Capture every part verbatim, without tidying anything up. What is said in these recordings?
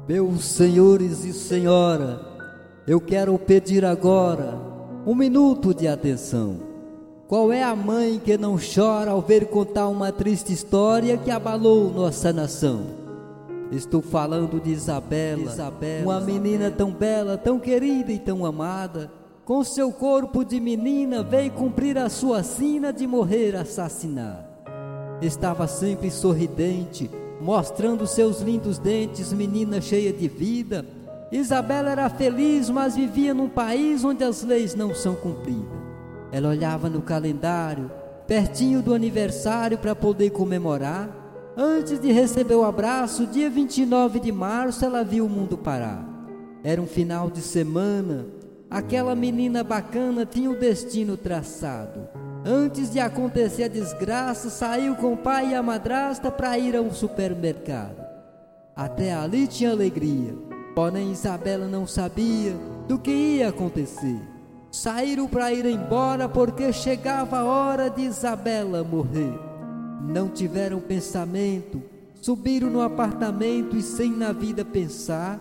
Meus senhores e senhora, eu quero pedir agora um minuto de atenção. Qual é a mãe que não chora ao ver contar uma triste história que abalou nossa nação? Estou falando de Isabela, Isabela, uma menina tão bela, tão querida e tão amada. Com seu corpo de menina veio cumprir a sua sina de morrer assassinada. Estava sempre sorridente, mostrando seus lindos dentes, menina cheia de vida. Isabela era feliz, mas vivia num país onde as leis não são cumpridas. Ela olhava no calendário, pertinho do aniversário para poder comemorar. Antes de receber o abraço, dia vinte e nove de março, ela viu o mundo parar. Era um final de semana. Aquela menina bacana tinha o destino traçado. Antes de acontecer a desgraça, saiu com o pai e a madrasta para ir a um supermercado. Até ali tinha alegria, porém Isabela não sabia do que ia acontecer. Saíram para ir embora porque chegava a hora de Isabela morrer. Não tiveram pensamento, subiram no apartamento e sem na vida pensar.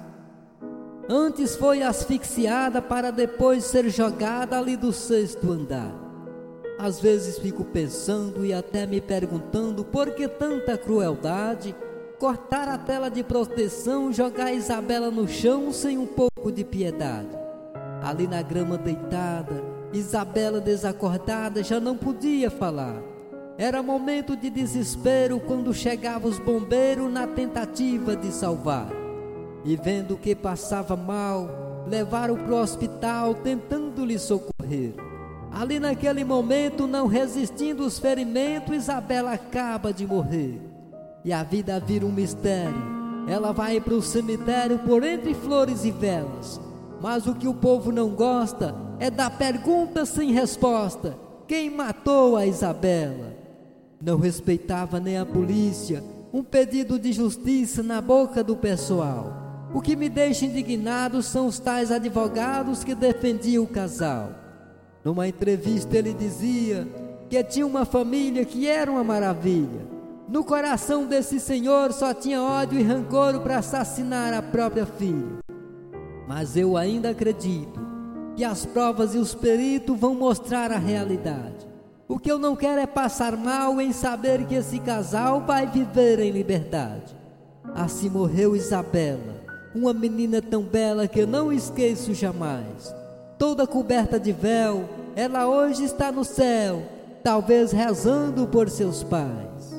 Antes foi asfixiada para depois ser jogada ali do sexto andar. Às vezes fico pensando e até me perguntando por que tanta crueldade. Cortar a tela de proteção, jogar Isabela no chão sem um pouco de piedade. Ali na grama deitada, Isabela desacordada já não podia falar. Era momento de desespero quando chegavam os bombeiros na tentativa de salvar. E vendo que passava mal, levaram para o hospital tentando lhe socorrer. Ali naquele momento, não resistindo aos ferimentos, Isabela acaba de morrer. E a vida vira um mistério. Ela vai para o cemitério por entre flores e velas. Mas o que o povo não gosta é da pergunta sem resposta: quem matou a Isabela? Não respeitava nem a polícia, um pedido de justiça na boca do pessoal. O que me deixa indignado são os tais advogados que defendiam o casal. Numa entrevista ele dizia que tinha uma família que era uma maravilha. No coração desse senhor só tinha ódio e rancor para assassinar a própria filha. Mas eu ainda acredito que as provas e os peritos vão mostrar a realidade. O que eu não quero é passar mal em saber que esse casal vai viver em liberdade. Assim morreu Isabela, uma menina tão bela que eu não esqueço jamais. Toda coberta de véu, ela hoje está no céu, talvez rezando por seus pais.